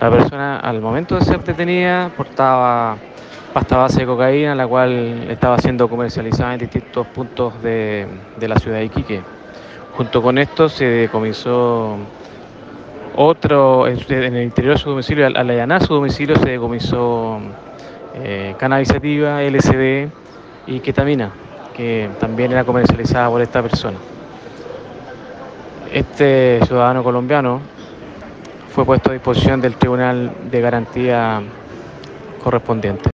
La persona al momento de ser detenida portaba pasta base de cocaína, la cual estaba siendo comercializada en distintos puntos de la ciudad de Iquique. Junto con esto se decomisó en el interior de su domicilio, al allanar su domicilio se decomisó cannabis sativa, LSD y ketamina, que también era comercializada por esta persona. Este ciudadano colombiano fue puesto a disposición del Tribunal de Garantía correspondiente.